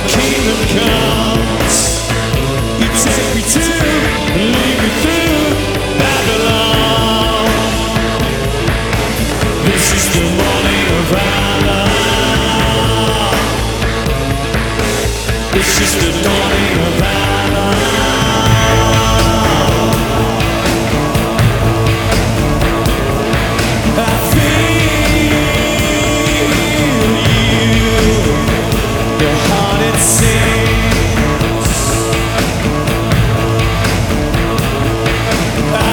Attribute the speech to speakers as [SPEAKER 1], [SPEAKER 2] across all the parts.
[SPEAKER 1] kingdom comes. You take me to and lead me through Babylon. This is the morning of valor. It's just the dawning of valor. I feel you, your heart it sings. I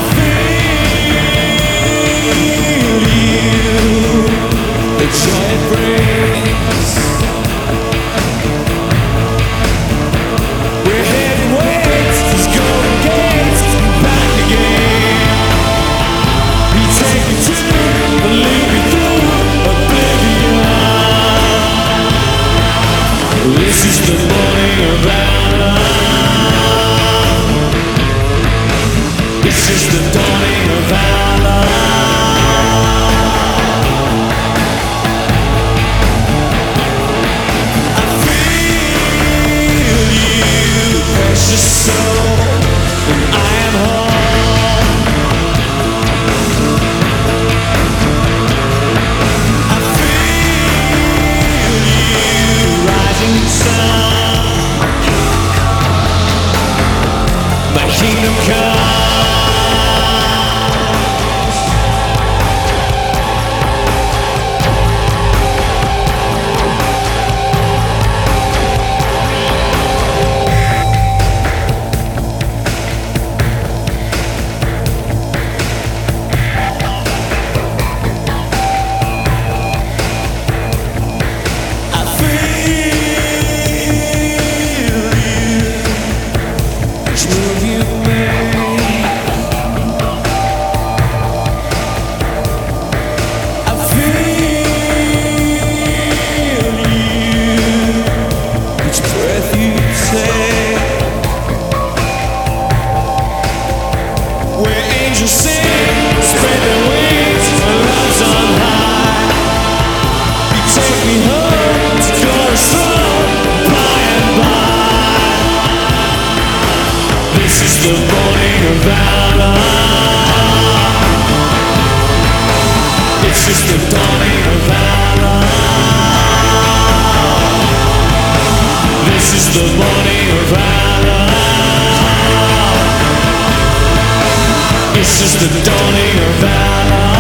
[SPEAKER 1] feel you, the joy it brings. We're heading west, these golden gates, back again. You take me to and lead me through oblivion. This is the morning of valor. It's just the dawning of valor. I feel you, precious soul, and I am home. I feel you, rising sun. My kingdom comes. I feel you, each move you make. I feel you, each breath you take. Where angels sing, spread their wings, our love's on high. You take me home to glorious throne, by and by. This is the morning of valor. It's just the dawning of valor. This is the morning of valor. It's just the dawning of valor.